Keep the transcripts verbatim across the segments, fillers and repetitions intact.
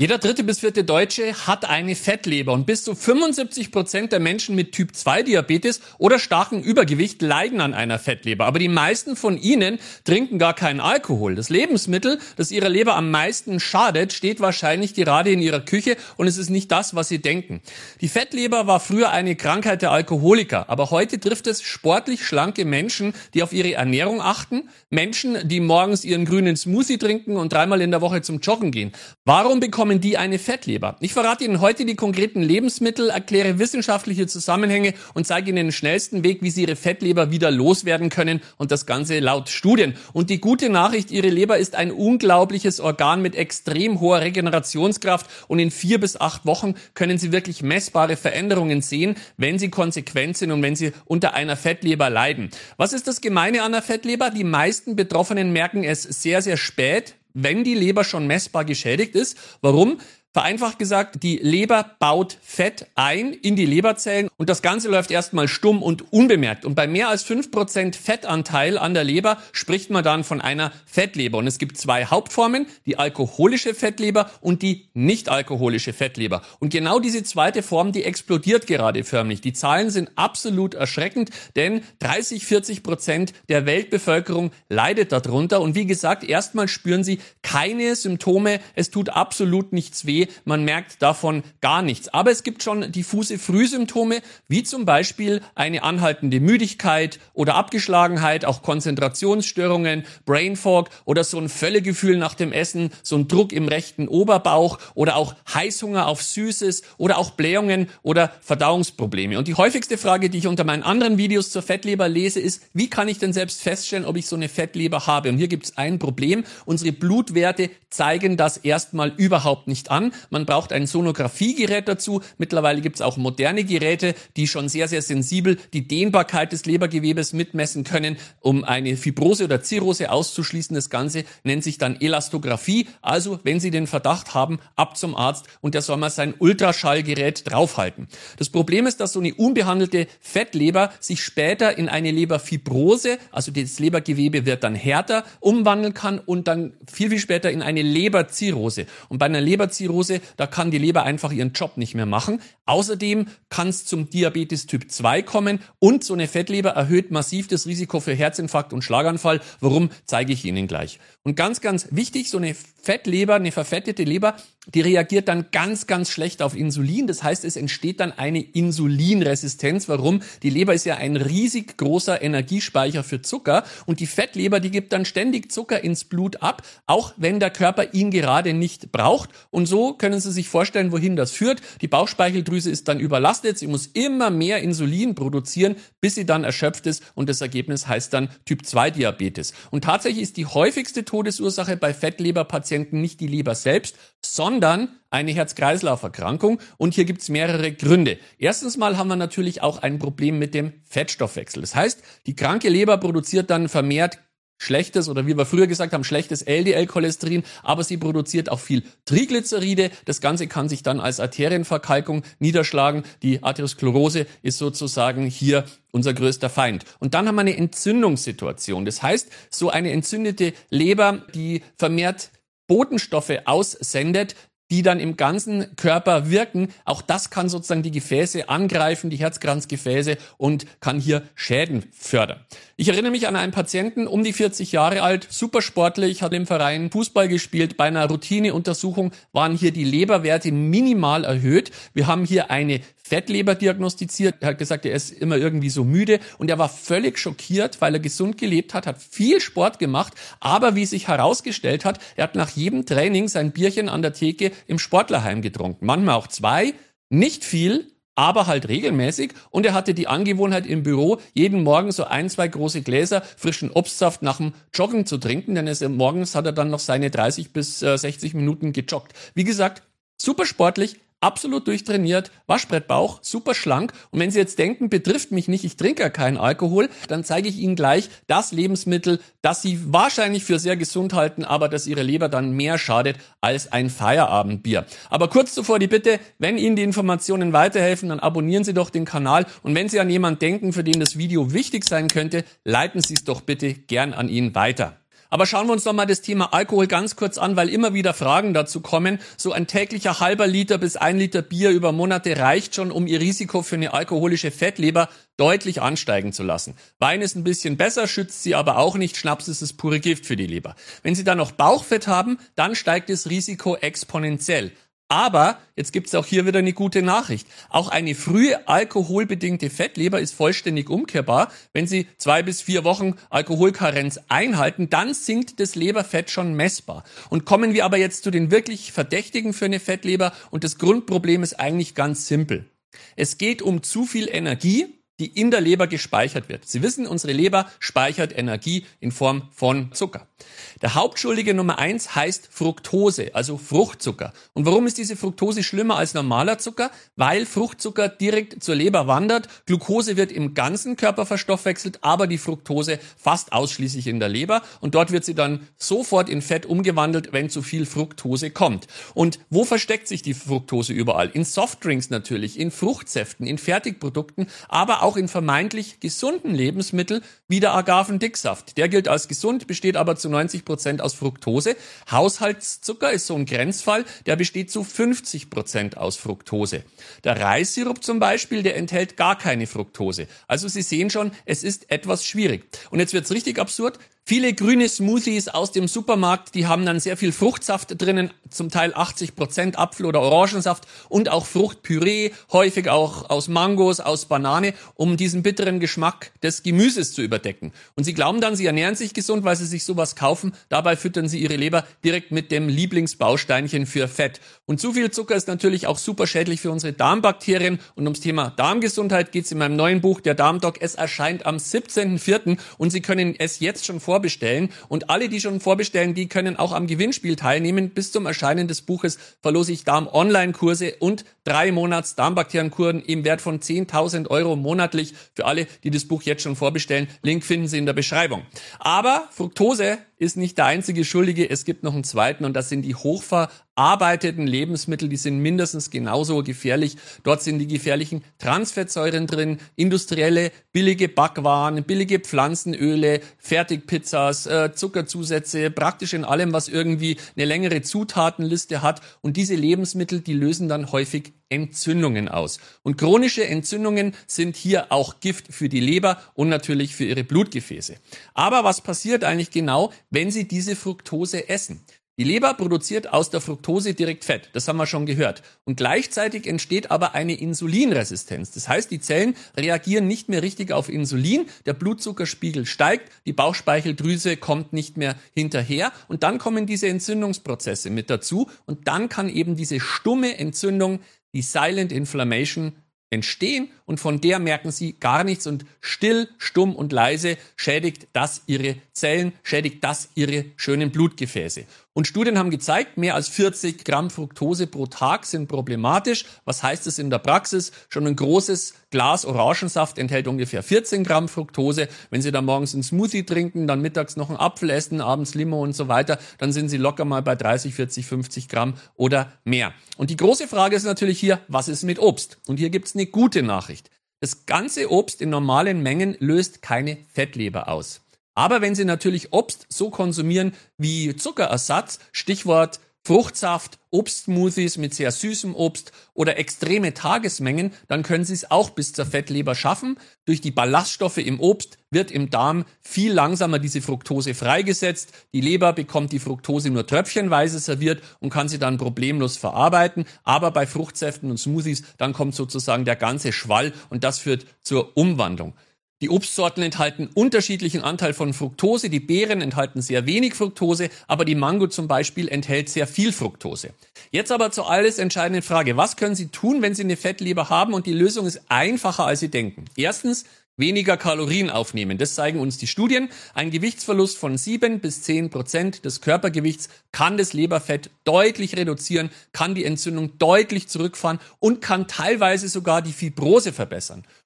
Jeder dritte bis vierte Deutsche hat eine Fettleber und bis zu fünfundsiebzig Prozent der Menschen mit Typ zwei Diabetes oder starkem Übergewicht leiden an einer Fettleber. Aber die meisten von ihnen trinken gar keinen Alkohol. Das Lebensmittel, das ihrer Leber am meisten schadet, steht wahrscheinlich gerade in ihrer Küche und es ist nicht das, was sie denken. Die Fettleber war früher eine Krankheit der Alkoholiker, aber heute trifft es sportlich schlanke Menschen, die auf ihre Ernährung achten, Menschen, die morgens ihren grünen Smoothie trinken und dreimal in der Woche zum Joggen gehen. Warum bekommen die eine Fettleber? Ich verrate Ihnen heute die konkreten Lebensmittel, erkläre wissenschaftliche Zusammenhänge und zeige Ihnen den schnellsten Weg, wie Sie Ihre Fettleber wieder loswerden können und das Ganze laut Studien. Und die gute Nachricht, Ihre Leber ist ein unglaubliches Organ mit extrem hoher Regenerationskraft und in vier bis acht Wochen können Sie wirklich messbare Veränderungen sehen, wenn Sie konsequent sind und wenn Sie unter einer Fettleber leiden. Was ist das Gemeine an der Fettleber? Die meisten Betroffenen merken es sehr, sehr spät, wenn die Leber schon messbar geschädigt ist. Warum? Vereinfacht gesagt, die Leber baut Fett ein in die Leberzellen und das Ganze läuft erstmal stumm und unbemerkt. Und bei mehr als fünf Prozent Fettanteil an der Leber spricht man dann von einer Fettleber. Und es gibt zwei Hauptformen, die alkoholische Fettleber und die nicht alkoholische Fettleber. Und genau diese zweite Form, die explodiert gerade förmlich. Die Zahlen sind absolut erschreckend, denn dreißig, vierzig Prozent der Weltbevölkerung leidet darunter. Und wie gesagt, erstmal spüren sie keine Symptome, es tut absolut nichts weh. Man merkt davon gar nichts. Aber es gibt schon diffuse Frühsymptome, wie zum Beispiel eine anhaltende Müdigkeit oder Abgeschlagenheit, auch Konzentrationsstörungen, Brain Fog oder so ein Völlegefühl nach dem Essen, so ein Druck im rechten Oberbauch oder auch Heißhunger auf Süßes oder auch Blähungen oder Verdauungsprobleme. Und die häufigste Frage, die ich unter meinen anderen Videos zur Fettleber lese, ist, wie kann ich denn selbst feststellen, ob ich so eine Fettleber habe? Und hier gibt es ein Problem. Unsere Blutwerte zeigen das erstmal überhaupt nicht an. Man braucht ein Sonographiegerät dazu. Mittlerweile gibt es auch moderne Geräte, die schon sehr, sehr sensibel die Dehnbarkeit des Lebergewebes mitmessen können, um eine Fibrose oder Zirrhose auszuschließen. Das Ganze nennt sich dann Elastographie. Also, wenn Sie den Verdacht haben, ab zum Arzt und der soll mal sein Ultraschallgerät draufhalten. Das Problem ist, dass so eine unbehandelte Fettleber sich später in eine Leberfibrose, also das Lebergewebe wird dann härter, umwandeln kann und dann viel, viel später in eine Leberzirrhose. Und bei einer Leberzirrhose, da kann die Leber einfach ihren Job nicht mehr machen. Außerdem kann es zum Diabetes Typ zwei kommen und so eine Fettleber erhöht massiv das Risiko für Herzinfarkt und Schlaganfall. Warum, zeige ich Ihnen gleich. Und ganz, ganz wichtig, so eine Fettleber, eine verfettete Leber, die reagiert dann ganz, ganz schlecht auf Insulin. Das heißt, es entsteht dann eine Insulinresistenz. Warum? Die Leber ist ja ein riesig großer Energiespeicher für Zucker und die Fettleber, die gibt dann ständig Zucker ins Blut ab, auch wenn der Körper ihn gerade nicht braucht. Und so können Sie sich vorstellen, wohin das führt. Die Bauchspeicheldrüse ist dann überlastet. Sie muss immer mehr Insulin produzieren, bis sie dann erschöpft ist und das Ergebnis heißt dann Typ zwei Diabetes. Und tatsächlich ist die häufigste Todesursache bei Fettleberpatienten nicht die Leber selbst, sondern eine Herz-Kreislauf-Erkrankung. Und hier gibt's mehrere Gründe. Erstens mal haben wir natürlich auch ein Problem mit dem Fettstoffwechsel. Das heißt, die kranke Leber produziert dann vermehrt schlechtes oder wie wir früher gesagt haben, schlechtes L D L-Cholesterin, aber sie produziert auch viel Triglyceride. Das Ganze kann sich dann als Arterienverkalkung niederschlagen. Die Arteriosklerose ist sozusagen hier unser größter Feind. Und dann haben wir eine Entzündungssituation. Das heißt, so eine entzündete Leber, die vermehrt Botenstoffe aussendet, die dann im ganzen Körper wirken. Auch das kann sozusagen die Gefäße angreifen, die Herzkranzgefäße und kann hier Schäden fördern. Ich erinnere mich an einen Patienten, um die vierzig Jahre alt, super sportlich, hat im Verein Fußball gespielt. Bei einer Routineuntersuchung waren hier die Leberwerte minimal erhöht. Wir haben hier eine Fettleber diagnostiziert. Er hat gesagt, er ist immer irgendwie so müde und er war völlig schockiert, weil er gesund gelebt hat, hat viel Sport gemacht, aber wie sich herausgestellt hat, er hat nach jedem Training sein Bierchen an der Theke im Sportlerheim getrunken. Manchmal auch zwei, nicht viel, aber halt regelmäßig. Und er hatte die Angewohnheit im Büro, jeden Morgen so ein, zwei große Gläser frischen Obstsaft nach dem Joggen zu trinken, denn er, morgens hat er dann noch seine dreißig bis sechzig Minuten gejoggt. Wie gesagt, super sportlich, absolut durchtrainiert, Waschbrettbauch, super schlank. Und wenn Sie jetzt denken, betrifft mich nicht, ich trinke ja keinen Alkohol, dann zeige ich Ihnen gleich das Lebensmittel, das Sie wahrscheinlich für sehr gesund halten, aber das Ihre Leber dann mehr schadet als ein Feierabendbier. Aber kurz zuvor die Bitte, wenn Ihnen die Informationen weiterhelfen, dann abonnieren Sie doch den Kanal. Und wenn Sie an jemanden denken, für den das Video wichtig sein könnte, leiten Sie es doch bitte gern an ihn weiter. Aber schauen wir uns doch mal das Thema Alkohol ganz kurz an, weil immer wieder Fragen dazu kommen. So ein täglicher halber Liter bis ein Liter Bier über Monate reicht schon, um Ihr Risiko für eine alkoholische Fettleber deutlich ansteigen zu lassen. Wein ist ein bisschen besser, schützt sie aber auch nicht. Schnaps ist das pure Gift für die Leber. Wenn Sie dann noch Bauchfett haben, dann steigt das Risiko exponentiell. Aber jetzt gibt's auch hier wieder eine gute Nachricht. Auch eine frühe alkoholbedingte Fettleber ist vollständig umkehrbar. Wenn Sie zwei bis vier Wochen Alkoholkarenz einhalten, dann sinkt das Leberfett schon messbar. Und kommen wir aber jetzt zu den wirklich Verdächtigen für eine Fettleber. Und das Grundproblem ist eigentlich ganz simpel. Es geht um zu viel Energie, die in der Leber gespeichert wird. Sie wissen, unsere Leber speichert Energie in Form von Zucker. Der Hauptschuldige Nummer eins heißt Fructose, also Fruchtzucker. Und warum ist diese Fructose schlimmer als normaler Zucker? Weil Fruchtzucker direkt zur Leber wandert. Glucose wird im ganzen Körper verstoffwechselt, aber die Fructose fast ausschließlich in der Leber. Und dort wird sie dann sofort in Fett umgewandelt, wenn zu viel Fructose kommt. Und wo versteckt sich die Fructose überall? In Softdrinks natürlich, in Fruchtsäften, in Fertigprodukten, aber auch in vermeintlich gesunden Lebensmitteln wie der Agavendicksaft. Der gilt als gesund, besteht aber zu neunzig Prozent aus Fructose. Haushaltszucker ist so ein Grenzfall, der besteht zu fünfzig Prozent aus Fructose. Der Reissirup zum Beispiel, der enthält gar keine Fructose. Also Sie sehen schon, es ist etwas schwierig. Und jetzt wird's richtig absurd. Viele grüne Smoothies aus dem Supermarkt, die haben dann sehr viel Fruchtsaft drinnen, zum Teil achtzig Prozent Apfel- oder Orangensaft und auch Fruchtpüree, häufig auch aus Mangos, aus Banane, um diesen bitteren Geschmack des Gemüses zu überdecken. Und sie glauben dann, sie ernähren sich gesund, weil sie sich sowas kaufen. Dabei füttern sie ihre Leber direkt mit dem Lieblingsbausteinchen für Fett. Und zu viel Zucker ist natürlich auch super schädlich für unsere Darmbakterien. Und ums Thema Darmgesundheit geht es in meinem neuen Buch, der Darmdoc. Es erscheint am siebzehnten vierten und Sie können es jetzt schon vorbestellen. Und alle, die schon vorbestellen, die können auch am Gewinnspiel teilnehmen. Bis zum Erscheinen des Buches verlose ich Darm-Online-Kurse und drei Monats Darmbakterienkuren im Wert von zehntausend Euro monatlich für alle, die das Buch jetzt schon vorbestellen. Link finden Sie in der Beschreibung. Aber Fructose ist nicht der einzige Schuldige. Es gibt noch einen zweiten und das sind die hochverarbeiteten Lebensmittel. Die sind mindestens genauso gefährlich. Dort sind die gefährlichen Transfettsäuren drin, industrielle, billige Backwaren, billige Pflanzenöle, Fertigpizzas, äh, Zuckerzusätze, praktisch in allem, was irgendwie eine längere Zutatenliste hat. Und diese Lebensmittel, die lösen dann häufig Entzündungen aus. Und chronische Entzündungen sind hier auch Gift für die Leber und natürlich für ihre Blutgefäße. Aber was passiert eigentlich genau, wenn Sie diese Fructose essen? Die Leber produziert aus der Fructose direkt Fett, das haben wir schon gehört. Und gleichzeitig entsteht aber eine Insulinresistenz. Das heißt, die Zellen reagieren nicht mehr richtig auf Insulin, der Blutzuckerspiegel steigt, die Bauchspeicheldrüse kommt nicht mehr hinterher und dann kommen diese Entzündungsprozesse mit dazu und dann kann eben diese stumme Entzündung, die Silent Inflammation, entstehen und von der merken Sie gar nichts und still, stumm und leise schädigt das Ihre Zellen, schädigt das Ihre schönen Blutgefäße. Und Studien haben gezeigt, mehr als vierzig Gramm Fructose pro Tag sind problematisch. Was heißt es in der Praxis? Schon ein großes Glas Orangensaft enthält ungefähr vierzehn Gramm Fructose. Wenn Sie dann morgens einen Smoothie trinken, dann mittags noch einen Apfel essen, abends Limo und so weiter, dann sind Sie locker mal bei dreißig, vierzig, fünfzig Gramm oder mehr. Und die große Frage ist natürlich hier, was ist mit Obst? Und hier gibt's eine gute Nachricht. Das ganze Obst in normalen Mengen löst keine Fettleber aus. Aber wenn Sie natürlich Obst so konsumieren wie Zuckerersatz, Stichwort Fruchtsaft, Obstsmoothies mit sehr süßem Obst oder extreme Tagesmengen, dann können Sie es auch bis zur Fettleber schaffen. Durch die Ballaststoffe im Obst wird im Darm viel langsamer diese Fructose freigesetzt. Die Leber bekommt die Fructose nur tröpfchenweise serviert und kann sie dann problemlos verarbeiten. Aber bei Fruchtsäften und Smoothies, dann kommt sozusagen der ganze Schwall und das führt zur Umwandlung. Die Obstsorten enthalten unterschiedlichen Anteil von Fructose. Die Beeren enthalten sehr wenig Fructose, aber die Mango zum Beispiel enthält sehr viel Fructose. Jetzt aber zur alles entscheidenden Frage. Was können Sie tun, wenn Sie eine Fettleber haben? Und die Lösung ist einfacher, als Sie denken. Erstens, weniger Kalorien aufnehmen. Das zeigen uns die Studien. Ein Gewichtsverlust von sieben bis zehn Prozent des Körpergewichts kann das Leberfett deutlich reduzieren, kann die Entzündung deutlich zurückfahren und kann teilweise sogar die Fibrose verbessern.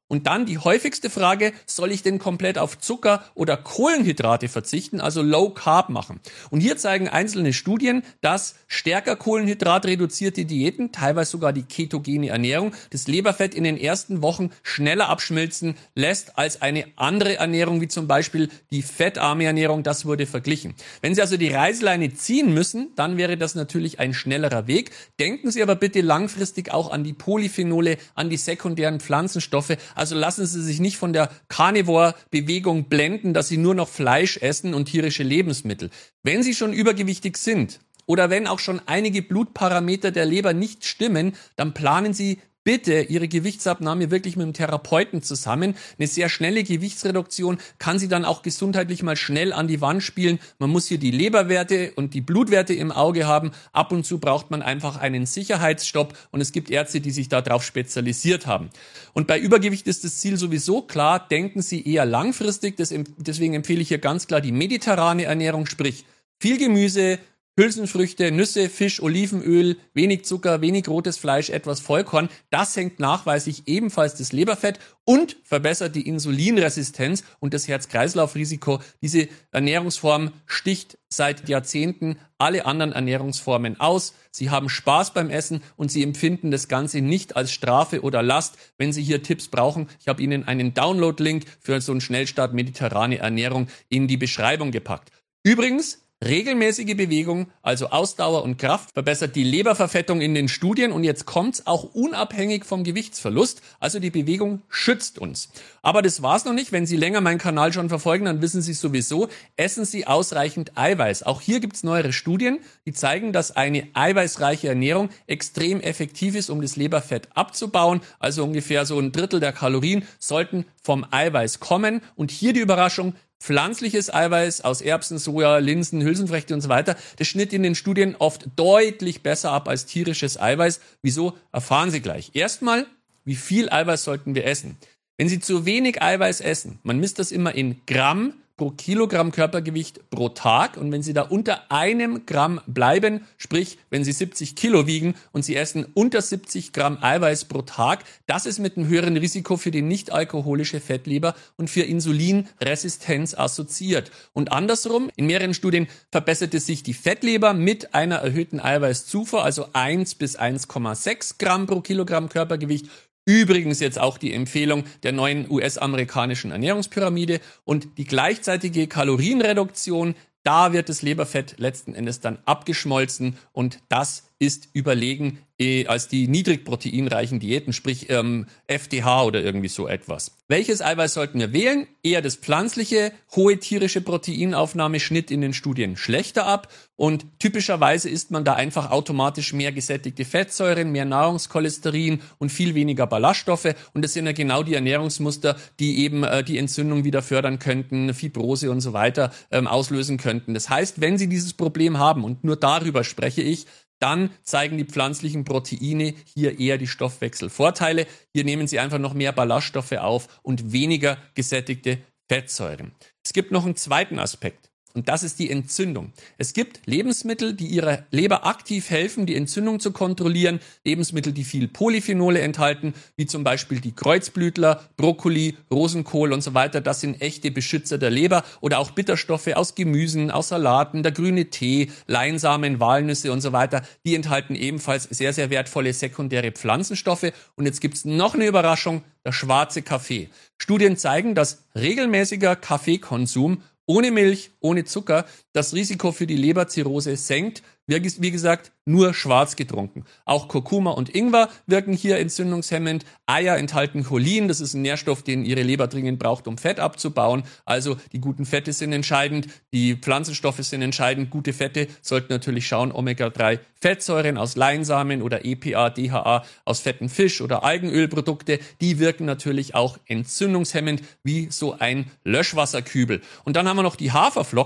Und dann die häufigste Frage, soll ich denn komplett auf Zucker oder Kohlenhydrate verzichten, also Low Carb machen? Und hier zeigen einzelne Studien, dass stärker kohlenhydratreduzierte Diäten, teilweise sogar die ketogene Ernährung, das Leberfett in den ersten Wochen schneller abschmilzen lässt als eine andere Ernährung, wie zum Beispiel die fettarme Ernährung. Das wurde verglichen. Wenn Sie also die Reißleine ziehen müssen, dann wäre das natürlich ein schnellerer Weg. Denken Sie aber bitte langfristig auch an die Polyphenole, an die sekundären Pflanzenstoffe. Also lassen Sie sich nicht von der Carnivore-Bewegung blenden, dass Sie nur noch Fleisch essen und tierische Lebensmittel. Wenn Sie schon übergewichtig sind oder wenn auch schon einige Blutparameter der Leber nicht stimmen, dann planen Sie bitte Ihre Gewichtsabnahme wirklich mit dem Therapeuten zusammen. Eine sehr schnelle Gewichtsreduktion kann Sie dann auch gesundheitlich mal schnell an die Wand spielen. Man muss hier die Leberwerte und die Blutwerte im Auge haben. Ab und zu braucht man einfach einen Sicherheitsstopp und es gibt Ärzte, die sich darauf spezialisiert haben. Und bei Übergewicht ist das Ziel sowieso klar. Denken Sie eher langfristig. Deswegen empfehle ich hier ganz klar die mediterrane Ernährung, sprich viel Gemüse, Hülsenfrüchte, Nüsse, Fisch, Olivenöl, wenig Zucker, wenig rotes Fleisch, etwas Vollkorn. Das senkt nachweislich ebenfalls das Leberfett und verbessert die Insulinresistenz und das Herz-Kreislauf-Risiko. Diese Ernährungsform sticht seit Jahrzehnten alle anderen Ernährungsformen aus. Sie haben Spaß beim Essen und Sie empfinden das Ganze nicht als Strafe oder Last. Wenn Sie hier Tipps brauchen, ich habe Ihnen einen Download-Link für so einen Schnellstart mediterrane Ernährung in die Beschreibung gepackt. Übrigens, regelmäßige Bewegung, also Ausdauer und Kraft, verbessert die Leberverfettung in den Studien und jetzt kommt's auch unabhängig vom Gewichtsverlust, also die Bewegung schützt uns. Aber das war's noch nicht, wenn Sie länger meinen Kanal schon verfolgen, dann wissen Sie sowieso, essen Sie ausreichend Eiweiß. Auch hier gibt's neuere Studien, die zeigen, dass eine eiweißreiche Ernährung extrem effektiv ist, um das Leberfett abzubauen, also ungefähr so ein Drittel der Kalorien sollten vom Eiweiß kommen und hier die Überraschung, pflanzliches Eiweiß aus Erbsen, Soja, Linsen, Hülsenfrüchte und so weiter, das schnitt in den Studien oft deutlich besser ab als tierisches Eiweiß. Wieso? Erfahren Sie gleich. Erstmal, wie viel Eiweiß sollten wir essen? Wenn Sie zu wenig Eiweiß essen, man misst das immer in Gramm pro Kilogramm Körpergewicht pro Tag und wenn Sie da unter einem Gramm bleiben, sprich, wenn Sie siebzig Kilo wiegen und Sie essen unter siebzig Gramm Eiweiß pro Tag, das ist mit einem höheren Risiko für die nicht-alkoholische Fettleber und für Insulinresistenz assoziiert. Und andersrum, in mehreren Studien verbesserte sich die Fettleber mit einer erhöhten Eiweißzufuhr, also eins bis eins Komma sechs Gramm pro Kilogramm Körpergewicht. Übrigens jetzt auch die Empfehlung der neuen U S-amerikanischen Ernährungspyramide und die gleichzeitige Kalorienreduktion, da wird das Leberfett letzten Endes dann abgeschmolzen und das ist überlegen eh, als die niedrigproteinreichen Diäten, sprich ähm, F D H oder irgendwie so etwas. Welches Eiweiß sollten wir wählen? Eher das pflanzliche, hohe tierische Proteinaufnahme schnitt in den Studien schlechter ab und typischerweise isst man da einfach automatisch mehr gesättigte Fettsäuren, mehr Nahrungskolesterin und viel weniger Ballaststoffe und das sind ja genau die Ernährungsmuster, die eben äh, die Entzündung wieder fördern könnten, Fibrose und so weiter ähm, auslösen könnten. Das heißt, wenn Sie dieses Problem haben und nur darüber spreche ich, dann zeigen die pflanzlichen Proteine hier eher die Stoffwechselvorteile. Hier nehmen sie einfach noch mehr Ballaststoffe auf und weniger gesättigte Fettsäuren. Es gibt noch einen zweiten Aspekt. Und das ist die Entzündung. Es gibt Lebensmittel, die ihrer Leber aktiv helfen, die Entzündung zu kontrollieren. Lebensmittel, die viel Polyphenole enthalten, wie zum Beispiel die Kreuzblütler, Brokkoli, Rosenkohl und so weiter. Das sind echte Beschützer der Leber. Oder auch Bitterstoffe aus Gemüsen, aus Salaten, der grüne Tee, Leinsamen, Walnüsse und so weiter. Die enthalten ebenfalls sehr, sehr wertvolle sekundäre Pflanzenstoffe. Und jetzt gibt's noch eine Überraschung, der schwarze Kaffee. Studien zeigen, dass regelmäßiger Kaffeekonsum ohne Milch, ohne Zucker, das Risiko für die Leberzirrhose senkt. Wie gesagt, nur schwarz getrunken. Auch Kurkuma und Ingwer wirken hier entzündungshemmend. Eier enthalten Cholin, das ist ein Nährstoff, den Ihre Leber dringend braucht, um Fett abzubauen. Also die guten Fette sind entscheidend, die Pflanzenstoffe sind entscheidend. Gute Fette sollten natürlich schauen, Omega drei Fettsäuren aus Leinsamen oder E P A, D H A aus fetten Fisch oder Algenölprodukte, die wirken natürlich auch entzündungshemmend wie so ein Löschwasserkübel. Und dann haben wir noch die Haferflocken.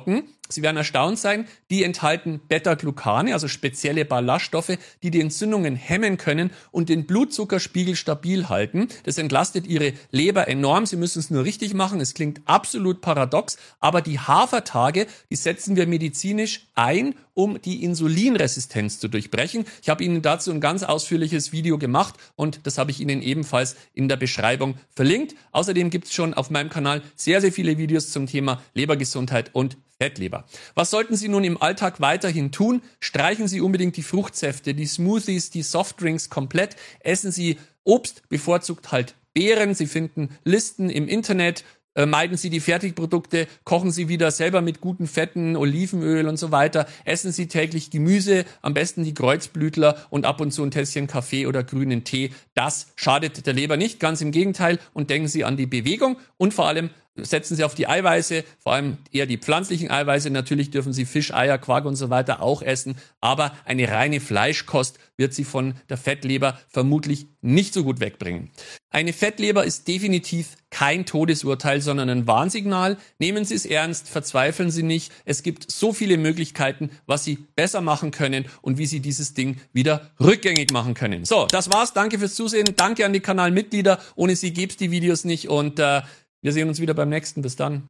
Sie werden erstaunt sein, die enthalten Beta-Glucane, also spezielle Ballaststoffe, die die Entzündungen hemmen können und den Blutzuckerspiegel stabil halten. Das entlastet Ihre Leber enorm. Sie müssen es nur richtig machen. Es klingt absolut paradox, aber die Hafertage, die setzen wir medizinisch ein, um die Insulinresistenz zu durchbrechen. Ich habe Ihnen dazu ein ganz ausführliches Video gemacht und das habe ich Ihnen ebenfalls in der Beschreibung verlinkt. Außerdem gibt es schon auf meinem Kanal sehr, sehr viele Videos zum Thema Lebergesundheit und Fettleber. Was sollten Sie nun im Alltag weiterhin tun? Streichen Sie unbedingt die Fruchtsäfte, die Smoothies, die Softdrinks komplett. Essen Sie Obst, bevorzugt halt Beeren. Sie finden Listen im Internet. Meiden Sie die Fertigprodukte, kochen Sie wieder selber mit guten Fetten, Olivenöl und so weiter. Essen Sie täglich Gemüse, am besten die Kreuzblütler und ab und zu ein Tässchen Kaffee oder grünen Tee. Das schadet der Leber nicht, ganz im Gegenteil. Und denken Sie an die Bewegung und vor allem setzen Sie auf die Eiweiße, vor allem eher die pflanzlichen Eiweiße. Natürlich dürfen Sie Fisch, Eier, Quark und so weiter auch essen, aber eine reine Fleischkost wird Sie von der Fettleber vermutlich nicht so gut wegbringen. Eine Fettleber ist definitiv kein Todesurteil, sondern ein Warnsignal. Nehmen Sie es ernst, verzweifeln Sie nicht. Es gibt so viele Möglichkeiten, was Sie besser machen können und wie Sie dieses Ding wieder rückgängig machen können. So, das war's. Danke fürs Zusehen. Danke an die Kanalmitglieder. Ohne Sie gäbe es die Videos nicht und äh, wir sehen uns wieder beim nächsten. Bis dann.